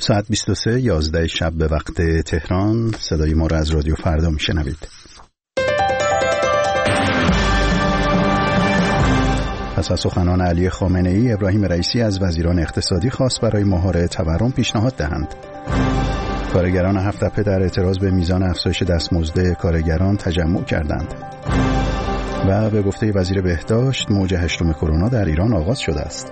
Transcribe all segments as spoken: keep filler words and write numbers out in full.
ساعت بیست و سه یازده شب به وقت تهران. صدای ما را از رادیو فردا میشنوید. پس از سخنان علی خامنه ای، ابراهیم رئیسی از وزیران اقتصادی خواست برای مهار تورم پیشنهاد دهند. کارگران هفت‌تپه در اعتراض به میزان افزایش دستمزد کارگران تجمع کردند. و به گفته وزیر بهداشت، موج هشتم کرونا در ایران آغاز شده است.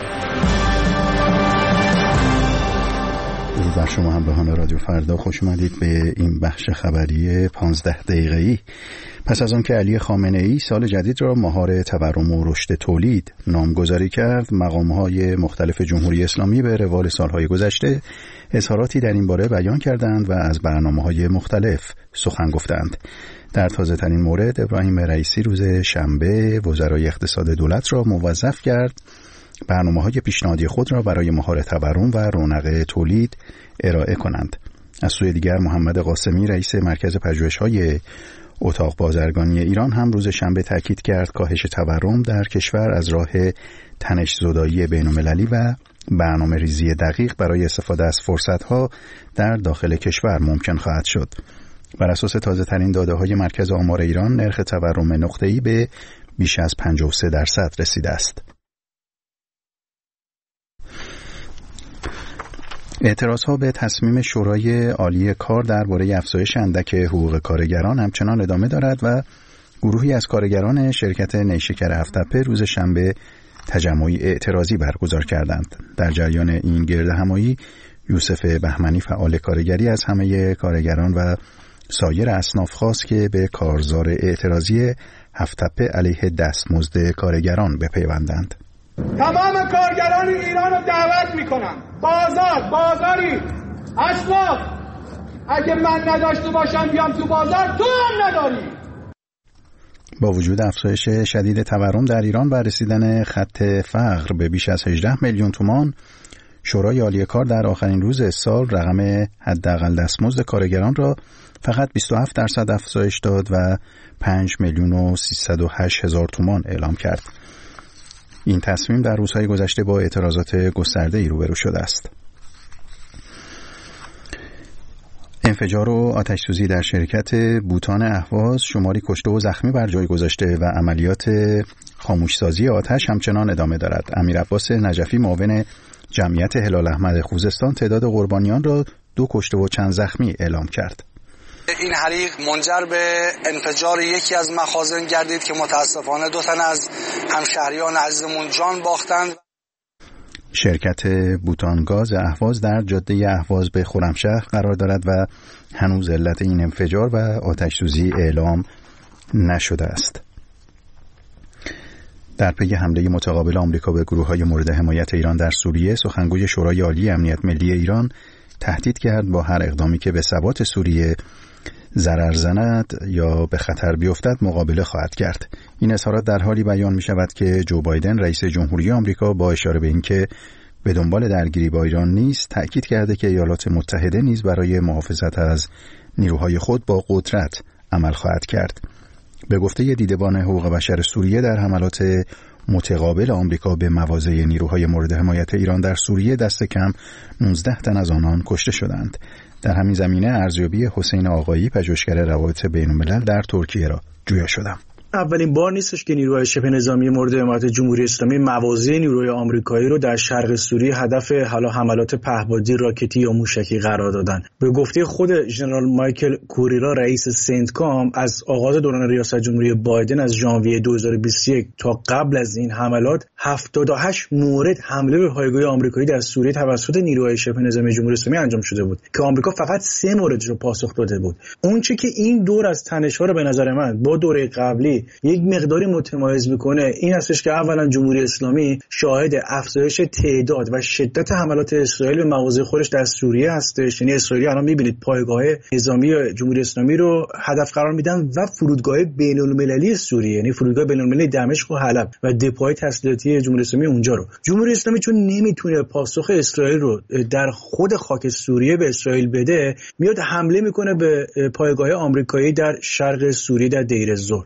درود بر شما همراهان رادیو فردا، خوش اومدید به این بخش خبری پانزده دقیقه‌ای. پس از آن که علی خامنه ای سال جدید را مهار تورم و رشد تولید نامگذاری کرد، مقام‌های مختلف جمهوری اسلامی به روال سالهای گذشته اظهاراتی در این باره بیان کردند و از برنامه‌های مختلف سخن گفتند. در تازه‌ترین مورد، ابراهیم رئیسی روز شنبه وزرای اقتصاد دولت را موظف کرد برنامه‌های پیشنهادی خود را برای مهار تورم و رونق تولید ارائه کنند. از سوی دیگر، محمد قاسمی رئیس مرکز پژوهش‌های اتاق بازرگانی ایران هم روز شنبه تاکید کرد کاهش تورم در کشور از راه تنش زدایی بین‌المللی و برنامه ریزی دقیق برای استفاده از فرصت‌ها در داخل کشور ممکن خواهد شد. بر اساس تازه‌ترین داده‌های مرکز آمار ایران، نرخ تورم نقطه‌ای به بیش از پنجاه و سه درصد رسیده است. اعتراضها به تصمیم شورای عالی کار درباره افزایش اندک حقوق کارگران همچنان ادامه دارد و گروهی از کارگران شرکت نیشکر هفت‌تپه روز شنبه تجمعی اعتراضی برگزار کردند. در جریان این گردهمایی، یوسف بهمنی فعال کارگری از همه کارگران و سایر اصناف خواست که به کارزار اعتراضی هفت‌تپه علیه دستمزد کارگران بپیوندند. تمام کارگران ایران رو دعوت میکنم، بازار بازاری اسناف، اگه من نداشته باشم بیام تو بازار، تو هم نداری. با وجود افزایش شدید تورم در ایران و رسیدن خط فقر به بیش از هجده میلیون تومان، شورای عالی کار در آخرین روز سال رقم حداقل دستمزد کارگران را فقط بیست و هفت درصد افزایش داد و پنج میلیون و سیصد و هشت هزار تومان اعلام کرد. این تصمیم در روزهای گذشته با اعتراضات گسترده‌ای روبرو شده است. انفجار و آتش‌سوزی در شرکت بوتان اهواز شماری کشته و زخمی بر جای گذاشته و عملیات خاموشسازی آتش همچنان ادامه دارد. امیرعباس نجفی، معاون جمعیت هلال احمد خوزستان، تعداد قربانیان را دو کشته و چند زخمی اعلام کرد. این حریق منجر به انفجار یکی از مخازن گردید که متاسفانه دو تن از همشهریان عزیزمون جان باختند. شرکت بوتانگاز اهواز در جاده اهواز به خرمشهر قرار دارد و هنوز علت این انفجار و آتش سوزی اعلام نشده است. در پی حمله متقابل آمریکا به گروه‌های مورد حمایت ایران در سوریه، سخنگوی شورای عالی امنیت ملی ایران تهدید کرد با هر اقدامی که به ثبات سوریه ضرر زند یا به خطر بیفتد مقابله خواهد کرد. این اظهارات در حالی بیان می شود که جو بایدن رئیس جمهوری آمریکا با اشاره به اینکه به دنبال درگیری با ایران نیست، تأکید کرده که ایالات متحده نیز برای محافظت از نیروهای خود با قدرت عمل خواهد کرد. به گفته دیدبان حقوق بشر سوریه، در حملات متقابل آمریکا به مواضع نیروهای مورد حمایت ایران در سوریه دست کم نوزده تن از آنان کشته شدند. در همین زمینه ارزیابی حسین آقایی، پژوهشگر روابط بین‌الملل در ترکیه را جویا شدم. اولین بار نیستش که نیروهای شبه نظامی مورد حمایت جمهوری اسلامی مواضع نیروهای آمریکایی رو در شرق سوریه هدف حالا حملات پهپادی راکتی یا موشکی قرار دادن. به گفته خود ژنرال مایکل کوریرا، رئیس سنتکام، از آغاز دوران ریاست جمهوری بایدن از ژانویه دو هزار و بیست و یک تا قبل از این حملات، هفتاد و هشت مورد حمله به پایگاه آمریکایی در سوریه توسط نیروهای شبه نظامی جمهوری اسلامی انجام شده بود که آمریکا فقط سه مورد رو پاسخ داده بود. اون چه که این دور از تنش‌ها رو به نظر من با دوره قبلی یک مقداری متمایز میکنه این هستش که اولا جمهوری اسلامی شاهد افزایش تعداد و شدت حملات اسرائیل به مواضع خودش در سوریه هستش. یعنی اسرائیل الان میبینید پایگاه نظامی جمهوری اسلامی رو هدف قرار میدن و فرودگاه بین‌المللی سوریه، یعنی فرودگاه بین‌المللی دمشق و حلب و دپوهای تسلیحاتی جمهوری اسلامی اونجا رو. جمهوری اسلامی چون نمیتونه پاسخ اسرائیل رو در خود خاک سوریه به اسرائیل بده، میاد حمله میکنه به پایگاه آمریکایی در شرق سوریه در دیر الزور. مسئله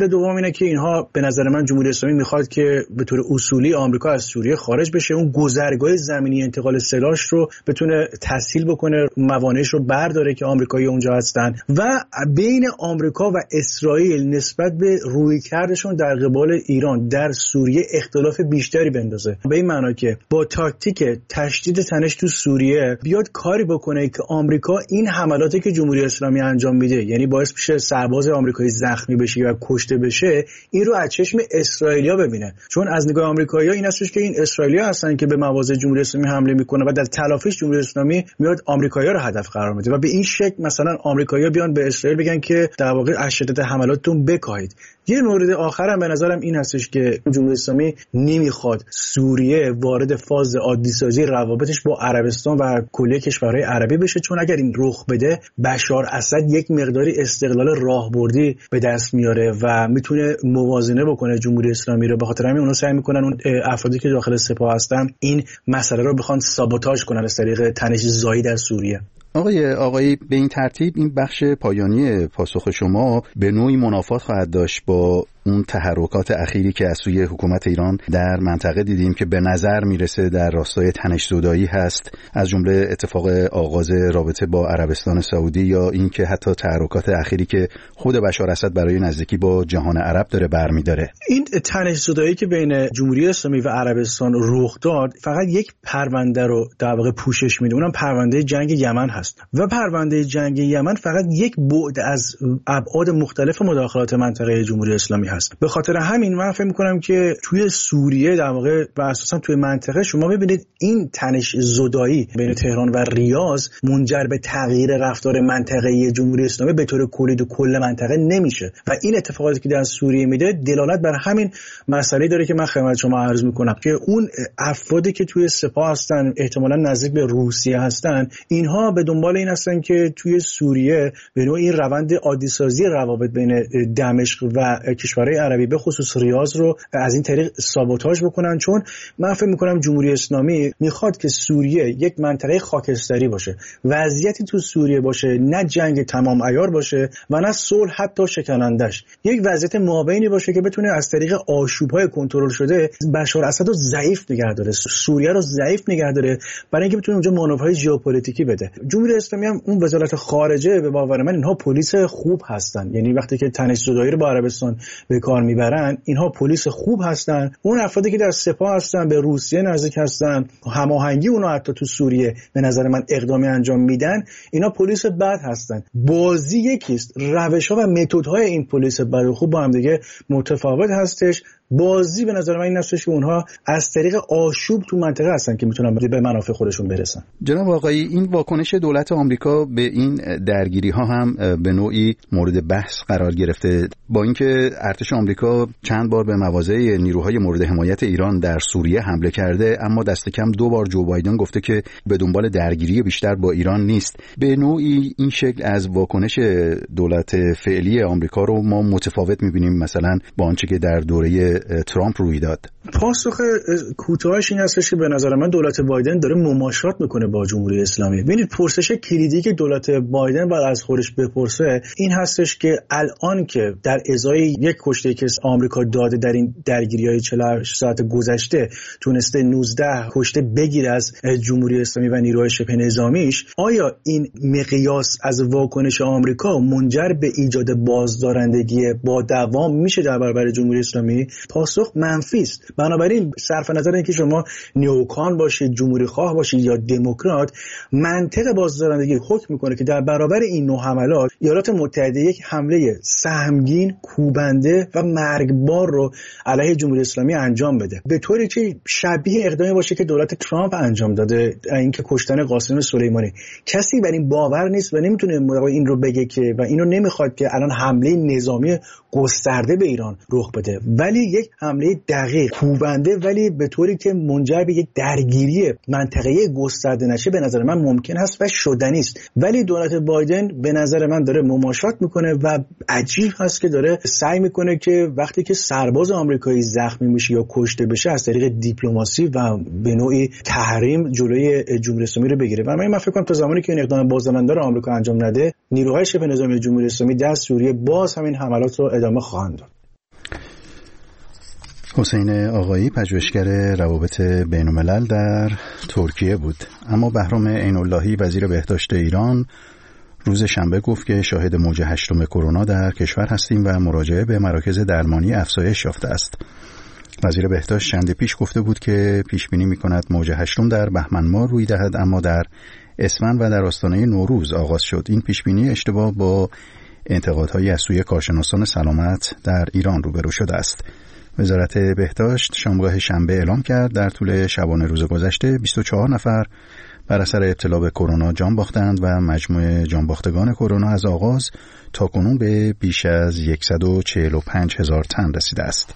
احتمال دوم اینه که اینها به نظر من جمهوری اسلامی میخواد که به طور اصولی آمریکا از سوریه خارج بشه، اون گذرگاه زمینی انتقال سلاح رو بتونه تسهیل بکنه، موانعش رو برداره که آمریکایی اونجا هستن و بین آمریکا و اسرائیل نسبت به رویکردشون در قبال ایران در سوریه اختلاف بیشتری بندازه. به این معنی که با تاکتیک تشدید تنش تو سوریه بیاد کاری بکنه که آمریکا این حملاتی که جمهوری اسلامی انجام میده، یعنی باعث بشه سرباز آمریکایی زخمی بشه و کشته بشه، این رو از چشم اسرائیلیا ببینه. چون از نگاه آمریکایی‌ها این هستش که این اسرائیلیا هستن که به مواضع جمهوری اسلامی حمله میکنه و در تلافیش جمهوری اسلامی میاد آمریکایی‌ها رو هدف قرار میده و به این شکل مثلا آمریکایی‌ها بیان به اسرائیل بگن که در واقع از شدت حملاتتون بکاهید. یه مورد آخرم به نظرم این هستش که جمهوری اسلامی نمیخواد سوریه وارد فاز عادی سازی روابطش با عربستان و کلیه کشورهای عربی بشه، چون اگر این رخ بده بشار اسد یک مقداری استقلال راهبردی به دست میاره و میتونه موازنه بکنه جمهوری اسلامی رو. به خاطر همین اونا سعی میکنن اون افرادی که داخل سپاه هستن این مسئله رو بخوان سابوتاژ کنن از طریق تنش زایی در سوریه. آقای آقایی به این ترتیب این بخش پایانی پاسخ شما به نوعی منافات خواهد داشت با اون تحرکات اخیری که از سوی حکومت ایران در منطقه دیدیم که به نظر میرسه در راستای تنش‌زدایی هست، از جمله اتفاق آغاز رابطه با عربستان سعودی یا این که حتی تحرکات اخیری که خود بشار اسد برای نزدیکی با جهان عرب داره برمی‌داره. این تنش‌زدایی که بین جمهوری اسلامی و عربستان رخ داد فقط یک پرونده رو در واقع پوشش میده، اونم پرونده جنگ یمن هست و پرونده جنگ یمن فقط یک بعد از ابعاد مختلف مداخلات منطقه جمهوری اسلامی هست. به خاطر همین من فکر می‌کنم که توی سوریه در واقع و اساسا توی منطقه شما می‌بینید این تنش زدایی بین تهران و ریاض منجر به تغییر رفتار منطقه‌ای جمهوری اسلامی به طور کلی و کل منطقه نمیشه و این اتفاقاتی که در سوریه میده دلالت بر همین مسئله داره که من خدمت شما عرض می‌کنم که اون افرادی که توی سپاه هستن احتمالاً نزدیک به روسیه هستن، اینها به دنبال این هستن که توی سوریه به نوعی این روند عادی سازی روابط بین دمشق و کشورهای عربی به خصوص ریاض رو از این طریق سابوتاژ بکنن، چون من فکر می‌کنم جمهوری اسلامی میخواد که سوریه یک منطقه خاکستری باشه، وضعیتی تو سوریه باشه نه جنگ تمام عیار باشه و نه صلح حتی شکنندش، یک وضعیت مابینی باشه که بتونه از طریق آشوب‌های کنترل شده بشار اسد رو ضعیف نگه داره، سوریه رو ضعیف نگه داره برای اینکه بتونه اونجا مانورهای ژئوپلیتیکی بده. جمهوری اسلامی هم اون وزارت خارجه به باور من اینها پلیس خوب هستن، یعنی وقتی که تنش‌زدایی رو با عربستان به کار میبرن اینها پلیس خوب هستن. اون افرادی که در سپاه هستن به روسیه نزدیک هستن، هماهنگی اونها حتی تو سوریه به نظر من اقدامی انجام میدن، اینا پلیس بد هستن. بازی یکیست، روش‌ها و متدهای این پلیس بد و خوب با هم دیگه متفاوت هستش. بازی به نظر من این هستش که اونها از طریق آشوب تو منطقه هستن که میتونن به منافع خودشون برسن. جناب آقایی، این واکنش دولت آمریکا به این درگیری ها هم به نوعی مورد بحث قرار گرفته، با اینکه ارتش آمریکا چند بار به مواضع نیروهای مورد حمایت ایران در سوریه حمله کرده، اما دست کم دو بار جو بایدن گفته که به دنبال درگیری بیشتر با ایران نیست. به نوعی این شکل از واکنش دولت فعلی آمریکا رو ما متفاوت می‌بینیم مثلا با آنچه که در دوره ترامپ روی داد. پاسخ کوتاهش این هستش که به نظر من دولت بایدن داره مماشات میکنه با جمهوری اسلامی. ببینید پرسش کلیدی که دولت بایدن باید از خودش بپرسه این هستش که الان که در ازای یک کشته که آمریکا داده در این درگیری‌های چهل و هشت ساعت گذشته تونسته نوزده کشته بگیره از جمهوری اسلامی و نیروهای شبه نظامیش، آیا این مقیاس از واکنش آمریکا منجر به ایجاد بازدارندگی با دوام میشه در برابر جمهوری اسلامی؟ پاسخ منفی است. بنابراین صرف نظر اینکه شما نیوکان باشید، جمهوری خواه باشید یا دموکرات، منطق بازدارندگی حکم میکنه که در برابر این نوع حملات ایالات متحده یک حمله سهمگین، کوبنده و مرگبار رو علیه جمهوری اسلامی انجام بده، به طوری که شبیه اقدامی باشه که دولت ترامپ انجام داده، اینکه کشتن قاسم سلیمانی. کسی بر این باور نیست و نمیتونه این رو بگه که و اینو نمیخواد که الان حمله نظامی گسترده به ایران رخ بده، ولی یک حمله دقیق کوبنده ولی به طوری که منجر به یک درگیری منطقه‌ای گسترده نشه به نظر من ممکن است و شدنی است. ولی دولت بایدن به نظر من داره مماشات میکنه و عجیب هست که داره سعی میکنه که وقتی که سرباز آمریکایی زخمی میشه یا کشته بشه از طریق دیپلماسی و به نوعی تحریم جلوی جمهوری اسلامی رو بگیره. و من فکر کنم تا زمانی که این اقدام بازدارنده آمریکا انجام نده، نیروهای شبه نظامی جمهوری اسلامی در سوریه باز همین حملات رو ادامه خواهند داد. حسین آقایی پژوهشگر روابط بین الملل در ترکیه بود. اما بهرام عین‌اللهی وزیر بهداشت ایران روز شنبه گفت که شاهد موج هشتم کرونا در کشور هستیم و مراجعه به مراکز درمانی افزایش یافته است. وزیر بهداشت چند پیش گفته بود که پیش بینی می‌کند موج هشتم در بهمن ماه روی دهد، اما در اسفند و در آستانه نوروز آغاز شد. این پیش بینی اشتباه با انتقادهای از سوی کارشناسان سلامت در ایران روبرو شده است. وزارت بهداشت شامگاه شنبه اعلام کرد در طول شبانه روز گذشته بیست و چهار نفر بر اثر ابتلا به کرونا جان باختند و مجموع جانباختگان کرونا از آغاز تا کنون به بیش از صد و چهل و پنج هزار تن رسیده است.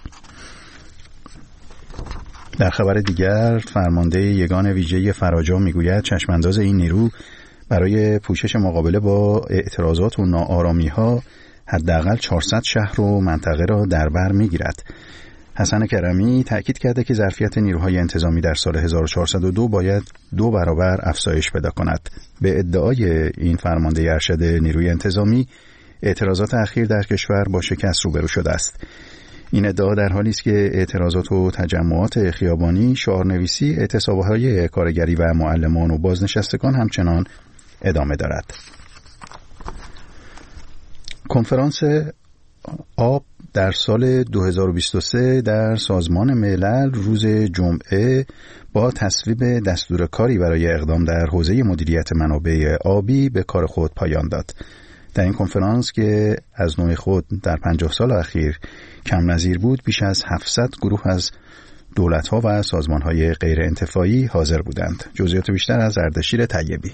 در خبر دیگر، فرمانده یگان ویژه فراجا میگوید چشمانداز این نیرو برای پوشش مقابله با اعتراضات و ناآرامی‌ها حداقل چهارصد شهر و منطقه را در بر میگیرد. حسن کرمی تأکید کرده که ظرفیت نیروهای انتظامی در سال هزار و چهارصد و دو باید دو برابر افزایش پیدا کند. به ادعای این فرمانده ارشد نیروی انتظامی، اعتراضات اخیر در کشور با شکست روبرو شده است. این ادعا در حالی است که اعتراضات و تجمعات خیابانی، شعارنویسی، اعتصاب‌های کارگری و معلمان و بازنشستگان همچنان ادامه دارد. کنفرانس آب در سال دو هزار و بیست و سه در سازمان ملل روز جمعه با تصویب دستور کاری برای اقدام در حوزه مدیریت منابع آبی به کار خود پایان داد. در این کنفرانس که از نوع خود در پنجاه سال اخیر کم نظیر بود، بیش از هفتصد گروه از دولت‌ها و سازمان‌های غیر انتفاعی حاضر بودند. جزئیات بیشتر از اردشیر طیبی.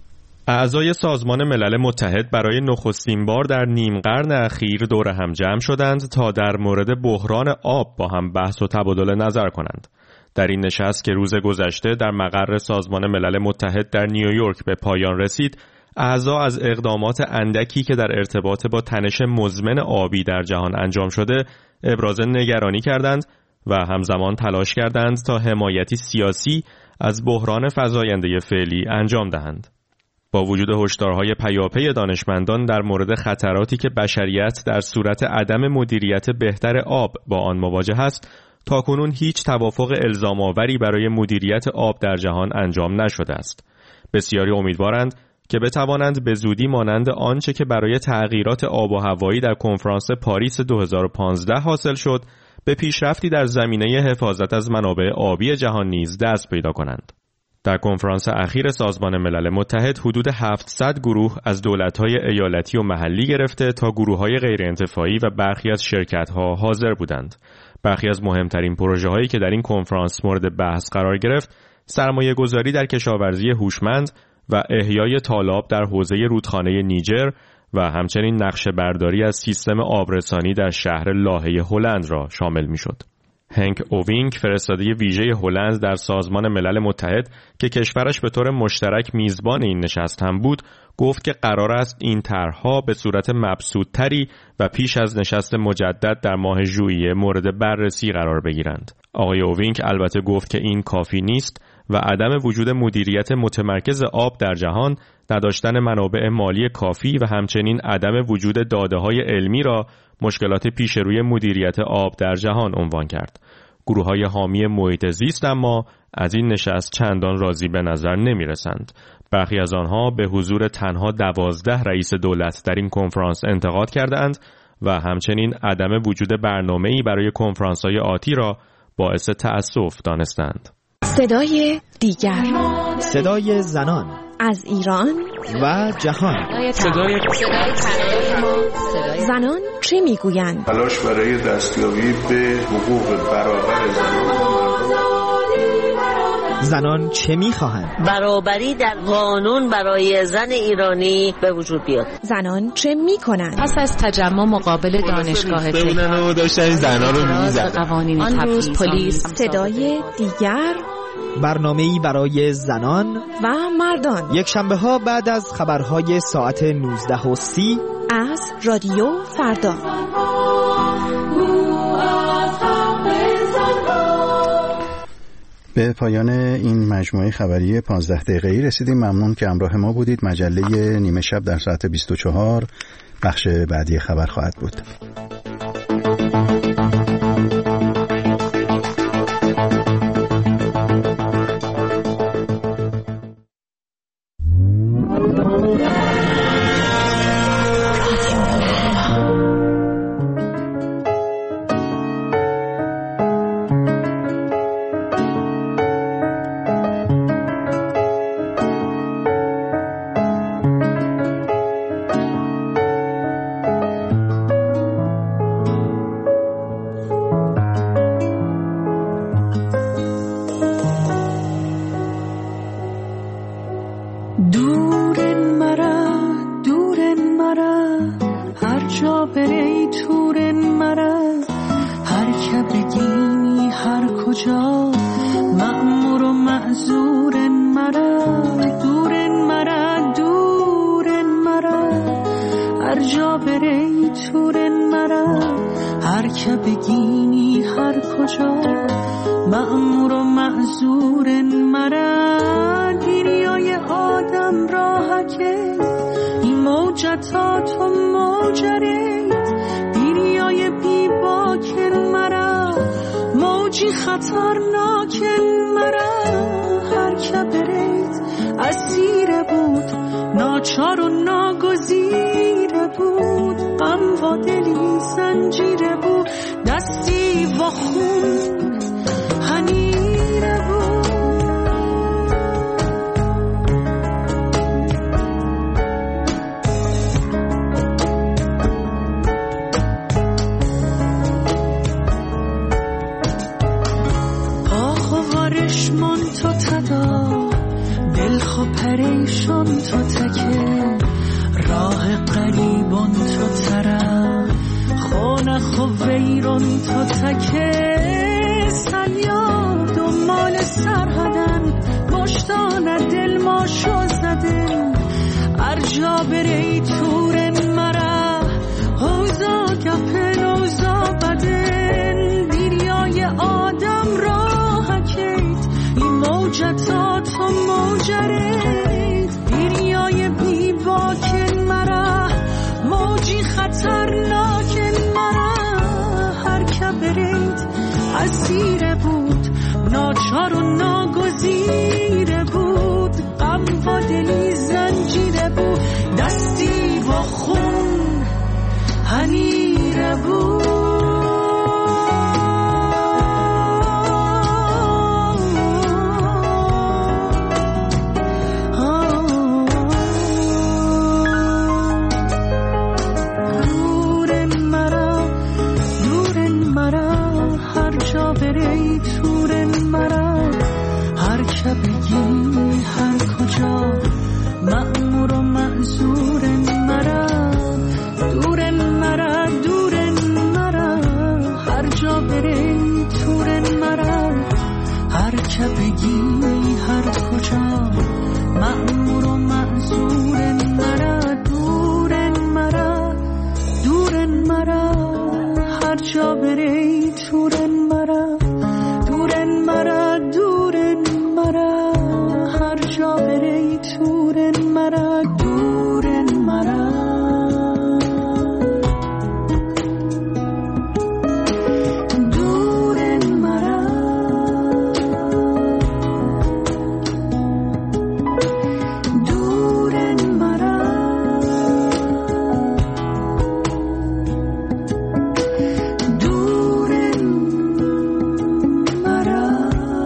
اعضای سازمان ملل متحد برای نخستین بار در نیم قرن اخیر دور هم جمع شدند تا در مورد بحران آب با هم بحث و تبادل نظر کنند. در این نشست که روز گذشته در مقر سازمان ملل متحد در نیویورک به پایان رسید، اعضا از اقدامات اندکی که در ارتباط با تنش مزمن آبی در جهان انجام شده ابراز نگرانی کردند و همزمان تلاش کردند تا حمایتی سیاسی از بحران فزاینده فعلی انجام دهند. با وجود هشدارهای پیاپی دانشمندان در مورد خطراتی که بشریت در صورت عدم مدیریت بهتر آب با آن مواجه است، تاکنون هیچ توافق الزام‌آوری برای مدیریت آب در جهان انجام نشده است. بسیاری امیدوارند که بتوانند به زودی مانند آنچه که برای تغییرات آب و هوایی در کنفرانس پاریس دو هزار و پانزده حاصل شد، به پیشرفتی در زمینه حفاظت از منابع آبی جهان نیز دست پیدا کنند. در کنفرانس اخیر سازمان ملل متحد حدود هفتصد گروه از دولت‌های ایالتی و محلی گرفته تا گروه‌های غیرانتفاعی و برخی از شرکت‌ها حاضر بودند. برخی از مهمترین پروژه‌هایی که در این کنفرانس مورد بحث قرار گرفت، سرمایه‌گذاری در کشاورزی هوشمند و احیای تالاب در حوزه رودخانه نیجر و همچنین نقشه برداری از سیستم آبرسانی در شهر لاهه هلند را شامل می‌شد. هنک اووینگ، فرستاده ویژه هلند در سازمان ملل متحد که کشورش به طور مشترک میزبان این نشست هم بود، گفت که قرار است این طرح‌ها به صورت مبسوط‌تری و پیش از نشست مجدد در ماه ژوئیه مورد بررسی قرار بگیرند. آقای اووینگ البته گفت که این کافی نیست و عدم وجود مدیریت متمرکز آب در جهان، نداشتن منابع مالی کافی و همچنین عدم وجود داده‌های علمی را مشکلات پیش روی مدیریت آب در جهان عنوان کرد. گروه‌های حامی محیط زیست اما از این نشست چندان راضی به نظر نمی‌رسند. برخی از آنها به حضور تنها دوازده رئیس دولت در این کنفرانس انتقاد کردند و همچنین عدم وجود برنامه‌ای برای کنفرانس‌های آتی را باعث تأسف دانستند. صدای دیگر، صدای زنان از ایران و جهان، صدای زنان چه میگویند؟ تلاش برای دستیابی به حقوق برابر زنان. زنان چه میخواهند؟ برابری در قانون برای زن ایرانی به وجود بیاد. زنان چه میکنند؟ پس از تجمع مقابل دانشگاه تهران داشتن زنان رو میزدن. قوانین آن روز پلیس. صدای دیگر، برنامه‌ای برای زنان و مردان، یک شنبه ها بعد از خبرهای ساعت نوزده و سی از رادیو فردا. به پایان این مجموعه خبری پانزده دقیقه‌ای رسیدیم. ممنون که همراه ما بودید. مجله نیمه شب در ساعت بیست و چهار بخش بعدی خبر خواهد بود. دور مرا دور مرا هر جا بری تور مرا هر که بگینی هر کجا مأمور و معذور مرا دور مرا دور مرا هر جا بری تور مرا هر که بگینی هر کجا مأمور و معذور مرا دیریای آدم راحکه این موجتات و موجرید دیریای بی باکن مرا موجی خطرناکن مرا هر که برید اسیر بود ناچار و ناگزیر بود غم و دلی زنجیره بود دستی و خون هنیره بود آخ و وارشمون تو تدا دل خو پریشان تو تکه راه قریبان تو تره خونه خو ویران تو تکه سیاد و مال سرحدن مشتانه دل ما شو زدن ارجا بری تورن مرا حوزا گپن اوزا بدن دیریای آدم راه کید این موجتات و موجرید دیریای بی باکن مرا موجی خطرناکن مرا هر که برید اسیر بود ناچار و ناگزیر بود غم و دلی زنجیره بود دستی و خون هنیره بود بگی هر کجا مأمور و معذور مرا دور مرا دور مرا هر جا بری تور مرا هر که بگی هر کجا مأمور و معذور مرا دور مرا دور مرا هر جا بری تور مرا دور مرا دور مرا هر جا بری تور مرا دور مرا دور مرا دور مرا دور مرا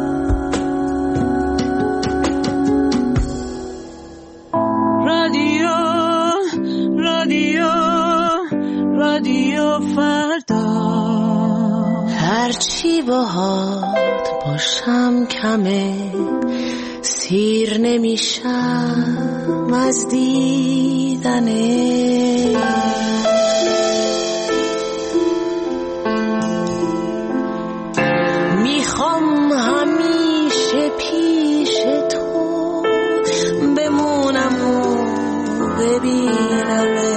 هرچی باهات باشم کمه سیر نمیشم از دیدنه میخوام همیشه پیش تو بمونم و ببینم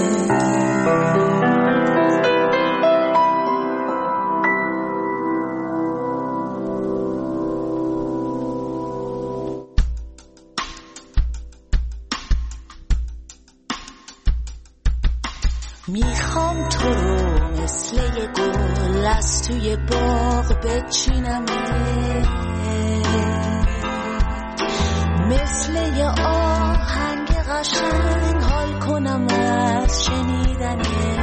میخوام تو رو مثل یه گل از توی باغ بچینم مثل یه آهنگ قشنگ حال کنم از شنیدنه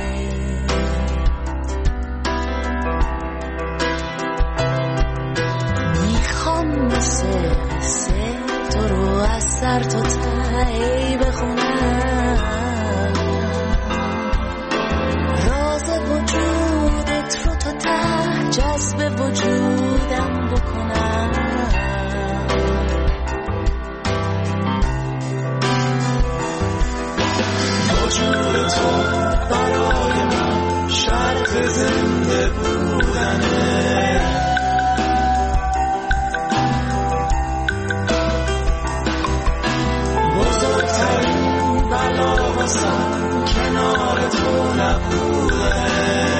میخوام مثل مثل تو رو از سر تا ته بخونم وجودت رو تا ته جذب وجودم بکنم وجود تو برای من شرط زنده بودنه. بزرگترین بلا واسم کنار تو نبوده.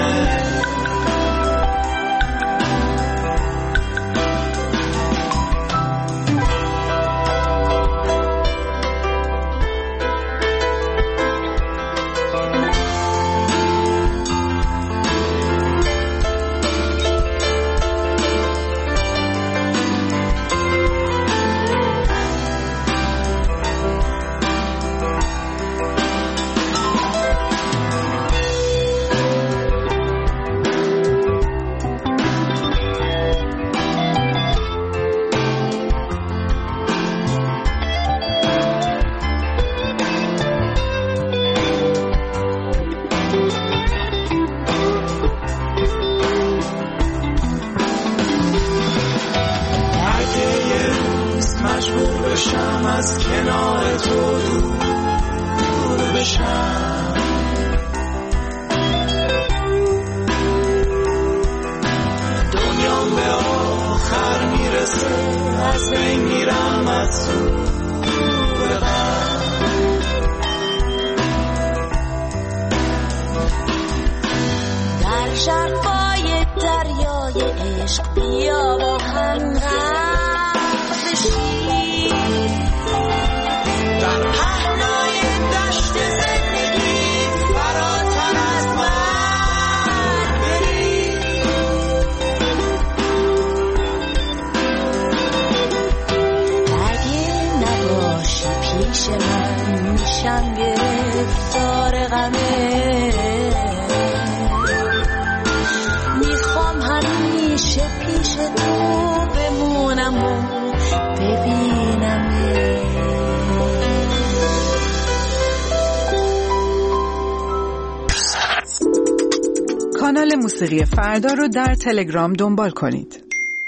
کانال موسیقی فردا رو در تلگرام دنبال کنید.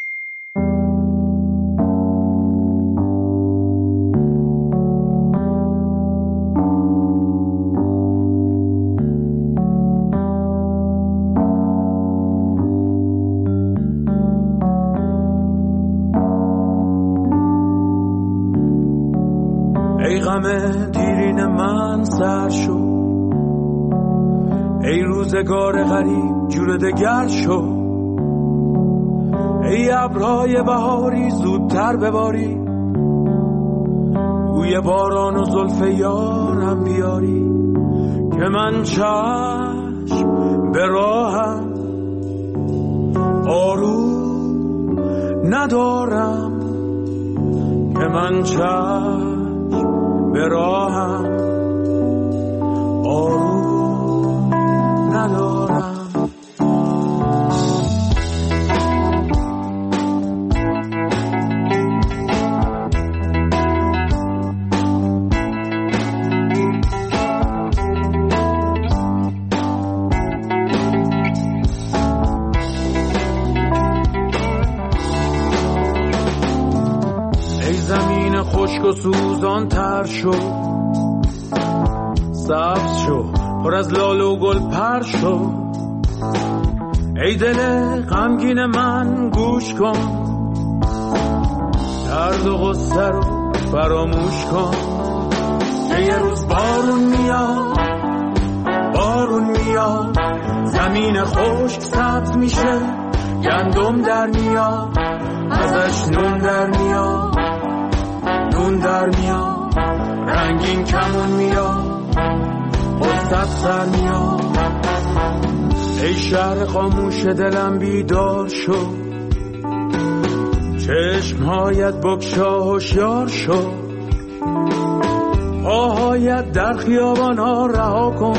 ای غم دیرین من سر شو، ای روزگار غریب جور دگر شو، ای ابرهای بهاری زودتر بباری، بوی باران و زلف یارم بیاری، که من چشم به راهم آروم ندارم، که من چشم به راهم آروم ندارم. ای زمین خشک و سوزان تر شو، سبز شو، پر از لاله و گل پر شو، ای دل غمگین من گوش کن، درد و غصه رو فراموش کن، که یه روز بارون میاد، بارون میاد، زمین خشک سبز میشه، گندم در میاد، ازش نون در میاد، نون در میاد، رنگین کمون میاد، قصت سر میاد. ای شهر خاموش دلم بیدار شو، چشمهایت بگشا هوشیار شو، پاهایت در خیابان ها رها کن،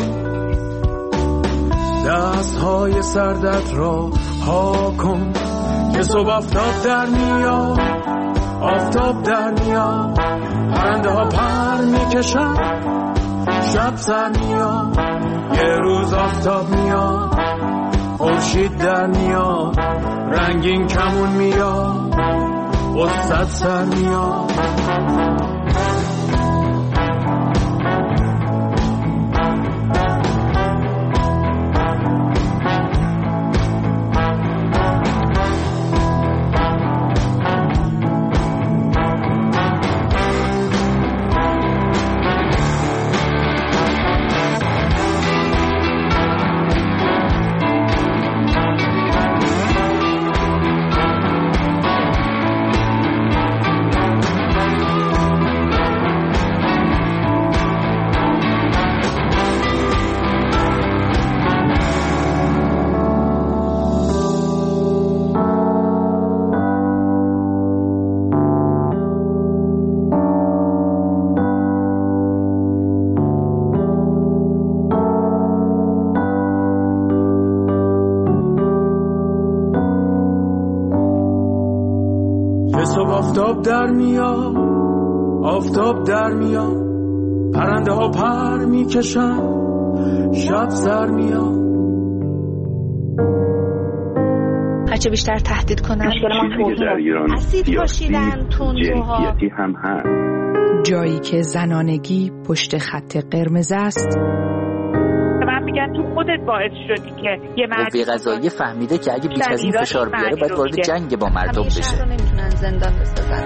دستهای سردت را ها کن، که صبح آفتاب در میاد، آفتاب در میاد، پرنده ها پر میکشن، شب سر میاد، یه روز آفتاب میاد، خورشید در میاد، رنگین کمون میاد، قصت سر میاد. آب در میاد، آفتاب در میاد، پرنده ها پر میکشن، شب سر میاد. هرچه بیشتر تهدید کنن چیزی که در ایران سیاسی جنسیتی هم هست. جایی که زنانگی پشت خط قرمز است. من میگن تو خودت باعث شدی که یه مرد قوه قضاییه فهمیده که اگه بیش از این فشار بیاره باید وارد جنگ با مردم بشه. همیشه رو نمیتونن زندان بسازن.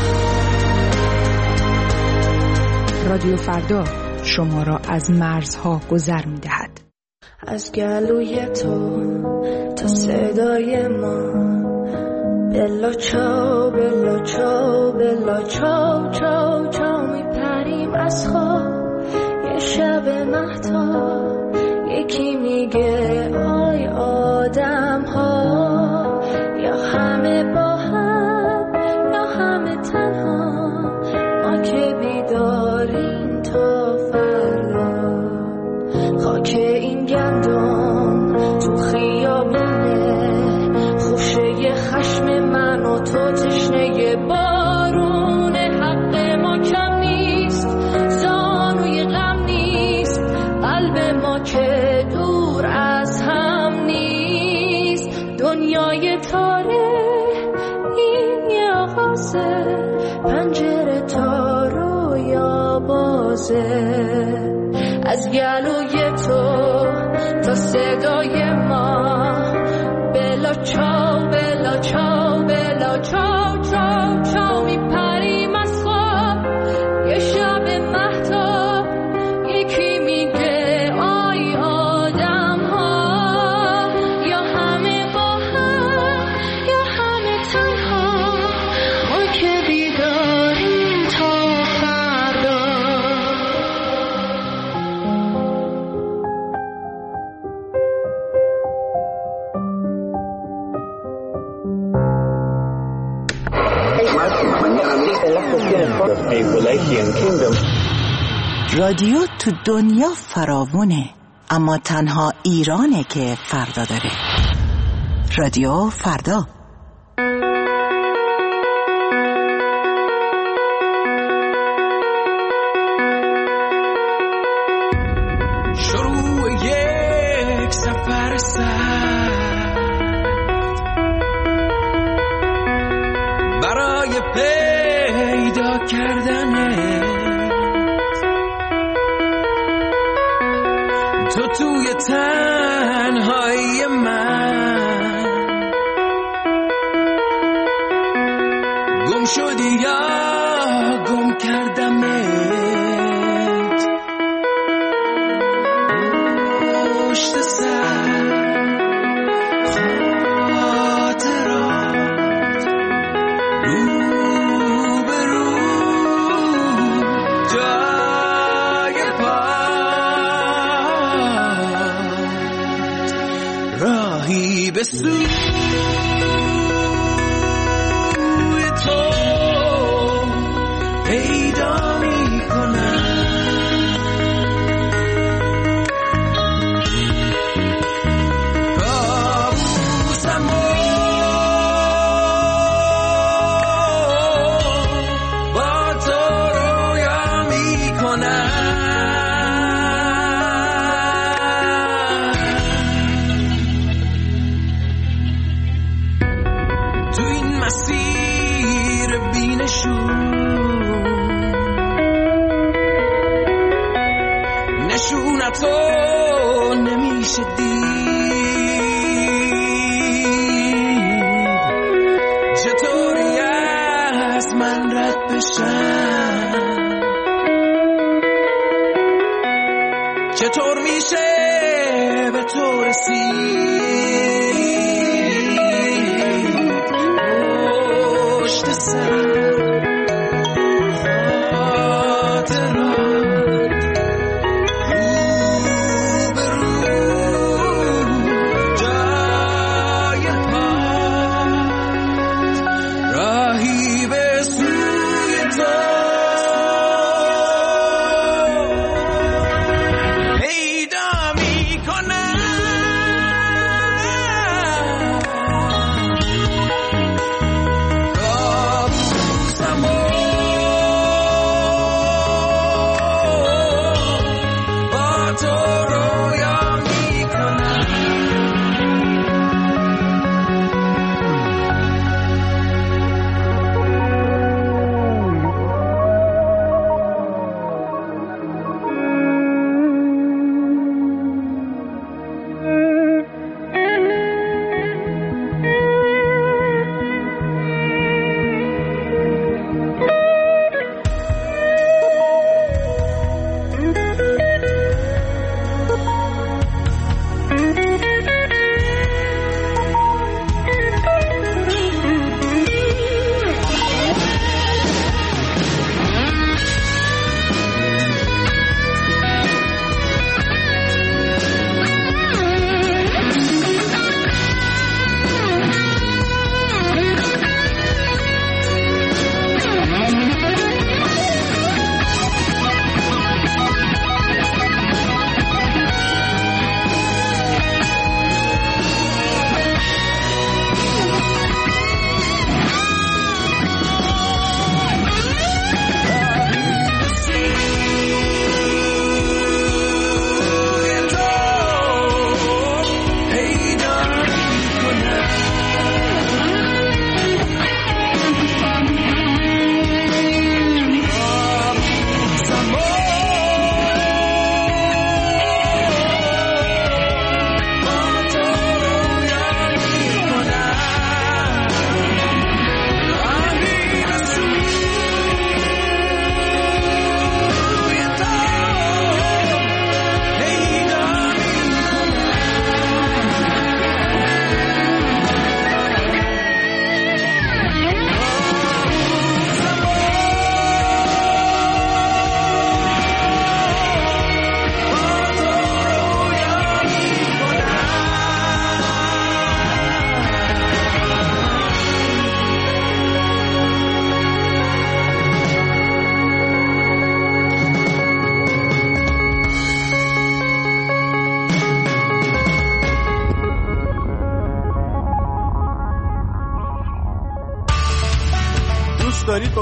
رادیو فردا شما را از مرزها گذر میدهد. از گلوی تو تا صدای ما، بلا چاو بلا چاو بلا چاو چاو چاو میپریم از خواب. یه شب مهتاب یکی میگه آی آدم ها، یا همه با هم یا همه تنها، ما که بیداریم تا فردا. خاک این گندم تو خیابونه، خوشه خشم من و تو تشنه بارونه. حق ما کم نیست، زانوی غم نیست، قلب ما که دور از هم نیست. دنیای تاره این یه آغازه، پنجره تا رویا بازه. از گلوی تو تا صدای ما، بلا چاو بلا چاو بلا چاو چاو چاو میپریم از خواب. یه شب مهتاب یکی میگه آی آدم ها، یا همه با هم یا همه تنها، ما که بیداریم تا فردا. رادیو تو دنیا فراوونه، اما تنها ایرانه که فردا داره. رادیو فردا. شروع یک سفر سخت برای پیدا کردنت، تو توی تنهایی من گم شدی یا گم کردمت. پشت سر خاطرات، رو به رو جای پات، راهی به سوی تو پیدا می کنم. نشونتو نمیشه دید، چطوری از من رد بشن، چطور میشه به تو رسید. پشت سر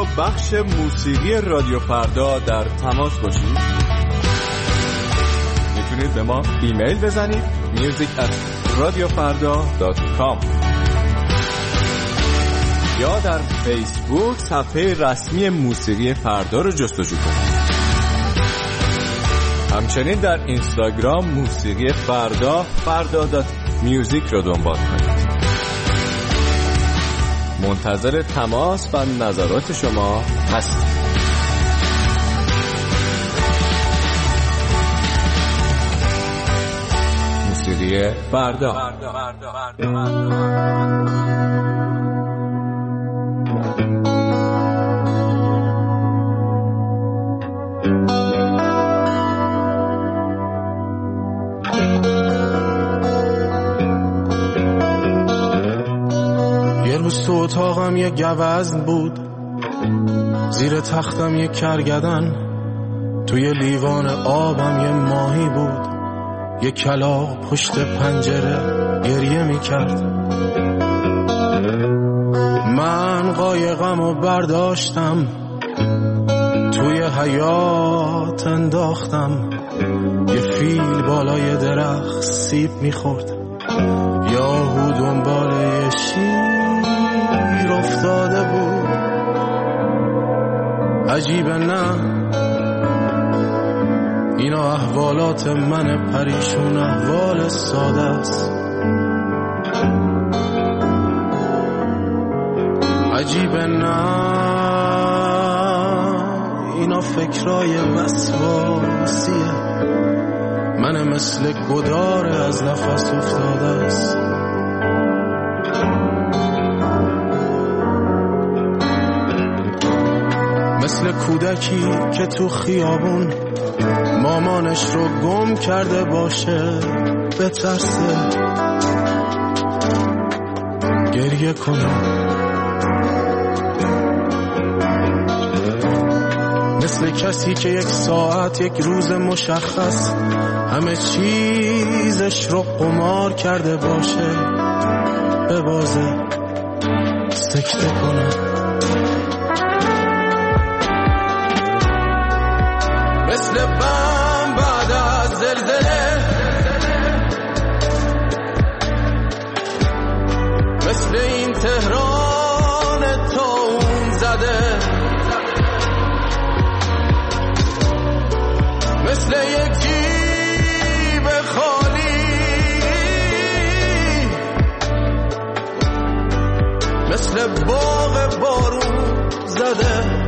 با بخش موسیقی رادیو فردا در تماس باشید، میتونید به ما ایمیل بزنید میوزیک ات رادیو فردا دات کام یا در فیسبوک صفحه رسمی موسیقی فردا رو جستجو کنید. همچنین در اینستاگرام موسیقی فردا فردا دات میوزیک رو دنبال کنید. منتظر تماس و نظرات شما هستیم. موسیقی فردا. تو اتاقم یه گوزن بود، زیر تختم یه کرگدن، توی لیوان آبم یه ماهی بود، یه کلاغ پشت پنجره گریه میکرد. من قایقم و برداشتم توی حیاط انداختم، یه فیل بالای درخت سیب میخورد، یاهو دنبال یه شیر افتاده بود. عجیبه نه، اینا احوالات من پریشون، احوال ساده است. عجیبه نه، اینا فکرای وسواسیه، من مثل گداره از نفس افتاده است. مثل کودکی که تو خیابون مامانش رو گم کرده باشه، بترسه گریه کنه. مثل کسی که یک ساعت، یک روز مشخص همه چیزش رو قمار کرده باشه، ببازه سکته کنه. مثل بم بعد از زلزله، مثل این تهران تاون زده، مثل یک جیب خالی، مثل باغ بارون زده.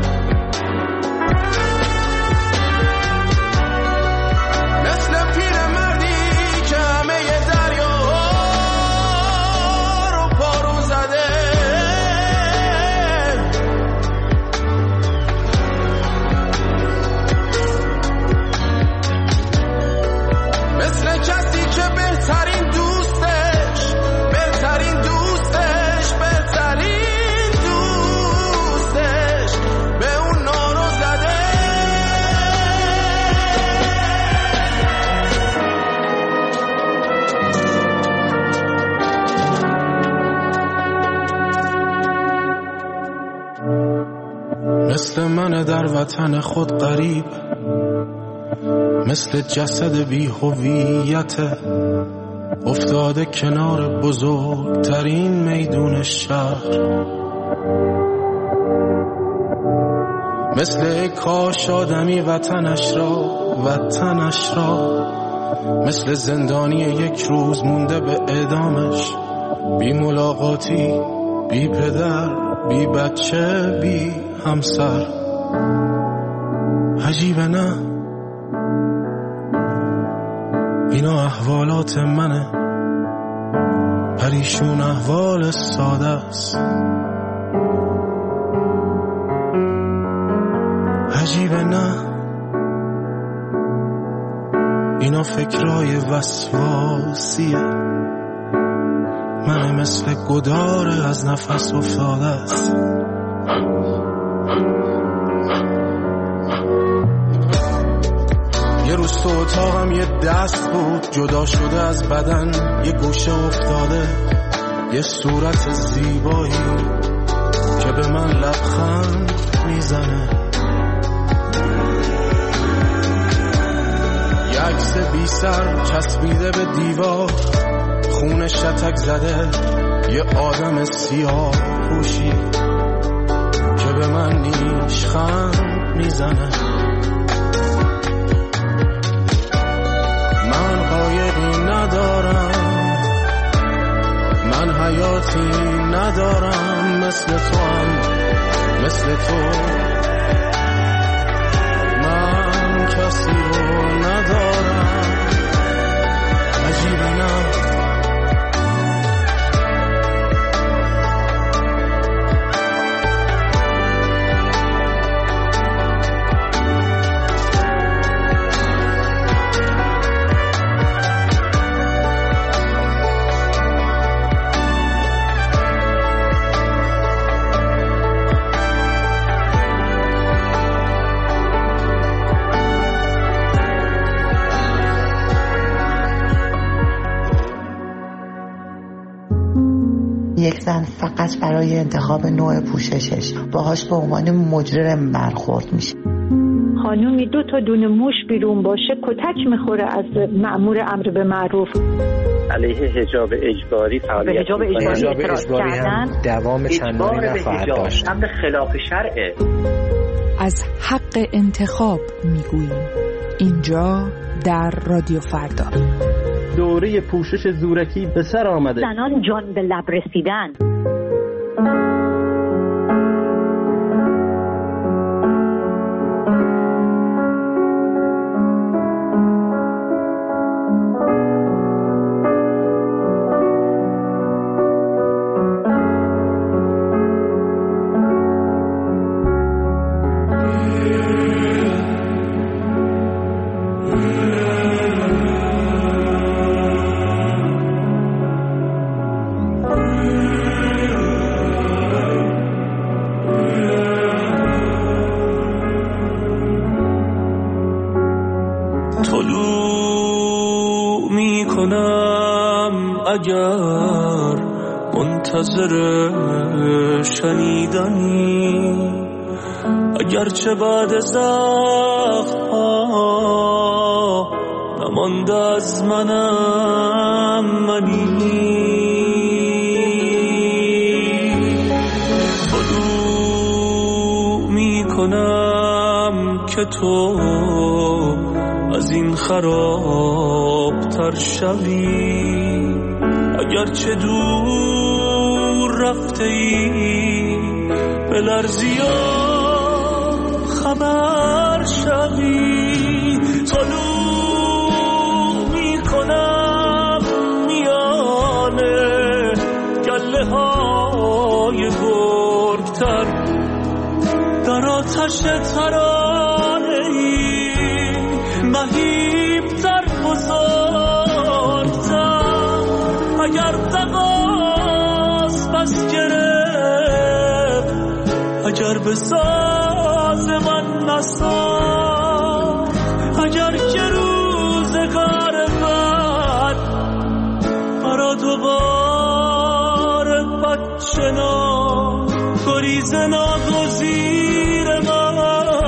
مثل من در وطن خود غریب، مثل جسد بی هویت افتاده کنار بزرگترین میدون شهر. مثل کاش آدمی وطنش را وطنش را مثل زندانی یک روز مونده به اعدامش، بی ملاقاتی، بی پدر، بی بچه، بی همسر. عجیبه نه، اینا احوالات منه، پریشون احوال ساده است. عجیبه نه، اینا فکرای وسواسیه، من مثل گداره از نفس افتاده است. یه روز تو اتاقم یه دست بود جدا شده از بدن، یه گوشه افتاده، یه صورت زیبایی که به من لبخند میزنه. یک عکس بی سر چسبیده به دیوار، خون شتک زده یه آدم سیاه پوشی که به من نیشخند میزنه. من قایقی ندارم، من حیاتی ندارم، مثل تو هم مثل تو من کسی رو ندارم. عجیبه نه یک زن فقط برای انتخاب نوع پوششش باهاش به عنوان مجرم برخورد میشه. خانومی دو تا دونه موش بیرون باشه کتک میخوره از مأمور امر به معروف. علیه حجاب اجباری فعالیت حجاب اجباری اعتراض کردن دوام چندانی نخواهد داشت. امر خلاف شرعه. از حق انتخاب میگوییم اینجا در رادیو فردا. دوره پوشش زورکی به سر آمده. زنان جان به لب رسیدن. اگر منتظر شنیدنی، اگرچه بعد زخم ها نمانده از منم منی، طلوع می کنم که تو از این خراب تر شوی، اگرچه دور رفته ای به لرزی خبر شوی، طلوع می کنم میانه گله های گرگتر در آتش ترانه ای مهیبتر بزرگتر، اگر تقاس پس گرفت، اگر به ساز من نساخت، اگر که روزگار بد برا دوباره بد شنا، گریز ناگزیر من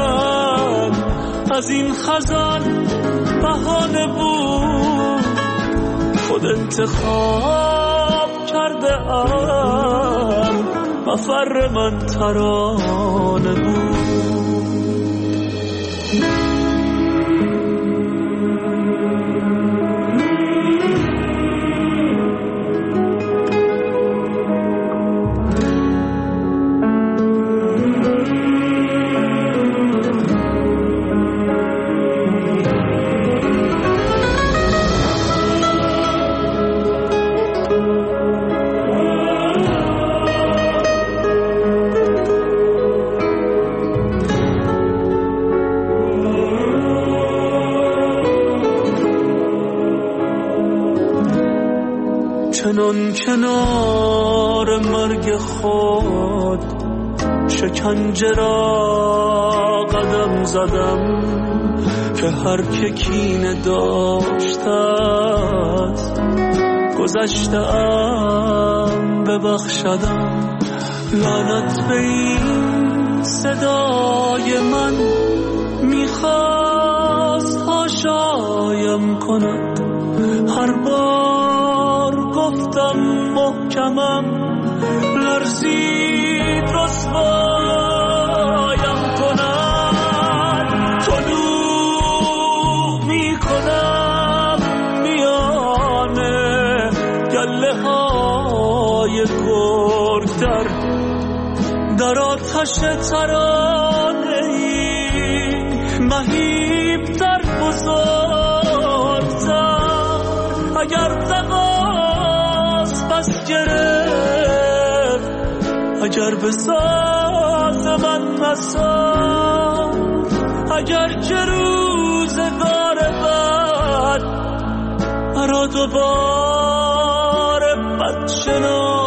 از این خزان بهانه بود، خود انتخاب کرده ام مفر من ترانه بود. چنان کنار مرگ خود شکنجه را قدم زدم، که هر که کینه داشته است گذشته ام ببخشدم، لعنت به این صدای من میخواست هاشایم کند. هر بار گفتم محکمم لرزید رسوایم کند. طلوع میکنم میانه گله های گرگتر در آتش ترانه ای مهیبتر بزرگتر. اگر تقاس بس گرفت اگر به ساز من نساز اگر که روزگار بد مرا دوباره بد شناس